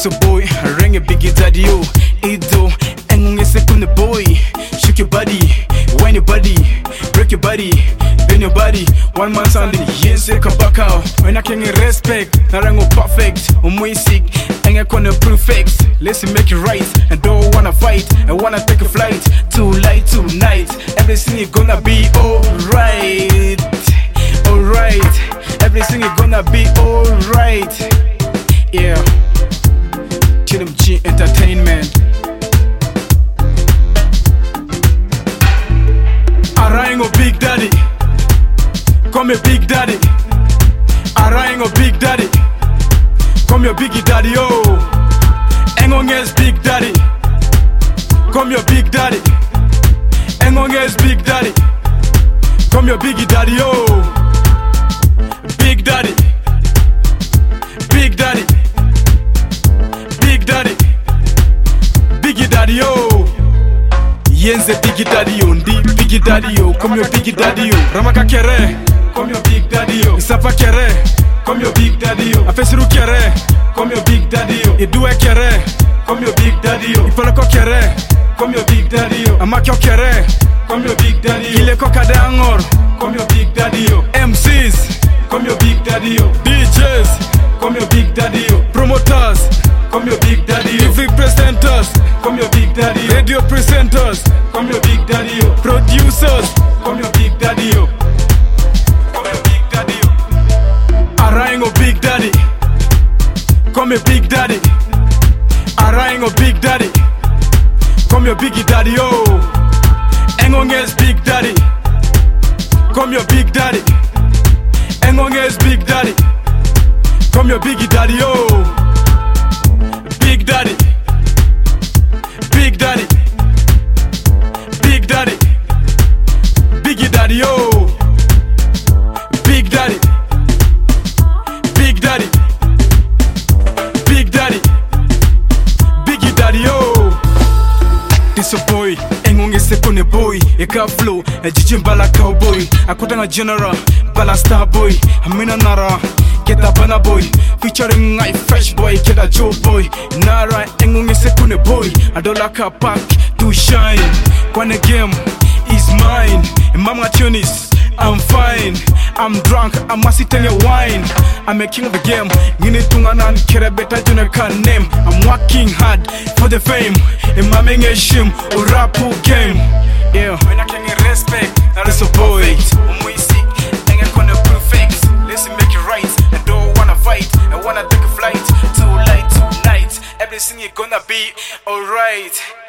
This a boy, ring a biggie daddy yo. Ido, engung is a boy. Shake your body, wind your body, break your body, bend your body. One man sounding, yes, I come back out. When I can get respect, narango perfect. Sick, and I gonna perfect. Let's make it right. And don't wanna fight, I wanna take a flight. Too light tonight, everything is gonna be alright. Alright, everything is gonna be alright. Yeah, TMG Entertainment. Arango Big Daddy, come here Big Daddy. Arango Big Daddy, come here Biggie Daddy oh. Engonges Big Daddy, come here Big Daddy. Engonges Big Daddy, come here Biggie Daddy oh. Big Daddy, Big Daddy, Big Daddy, Biggie Daddy oh. Yenze Biggie Daddy oh, ndi Biggie Daddy oh, come here Biggie Daddy oh. Ramaka Kere, come here Big Daddy oh. Isapa Kere, come here Big Daddy oh. Afesiru Kere, come here Big Daddy oh. Idue Kere, come here Big Daddy oh. Ipoloko Kere, come here Big Daddy oh. Amakyo Kere, come here Big Daddy oh. Ileko Kadangor, come here Big Daddy oh. MCs, come here Big Daddy oh. DJs, come here Big Daddy oh. Promoters, come here Big Daddy oh. TV presenters, come here Big Daddy oh. Radio presenters, come here Big Daddy oh. Producers, come here Big Daddy oh. Come here Big Daddy oh. Arango Big Daddy, come here Big Daddy. Arango Big Daddy, come here Biggie Daddy oh. Engonges Big Daddy, come here Big Daddy. Engonges Big Daddy, come here Biggie Daddy oh. Big Daddy, Big Daddy, Big Daddy, Biggie Daddy oh. Big Daddy, Big Daddy, Big Daddy, Biggie Daddy oh. This a boy, engonge sekone boy. Eka flow, jijim bala cowboy. Akutanga general, bala star boy. Amina nara, get a bana boy. Featuring I fresh boy, get a Joe boy. Nara, engonge sekone boy. Adolaka pack to shine. Kwane game is mine. Mama tunis, I'm fine. I'm drunk, I'm sitting a wine. I'm a king of the game. Nini tunganan kere beta juna can name. I'm working hard for the fame. In my main shim or rapu game. Yeah, when I can get respect, that is a boy. Sick, and I gonna perfect. Let's make it right. I don't wanna fight. I wanna take a flight. Too light tonight. Everything is gonna be alright.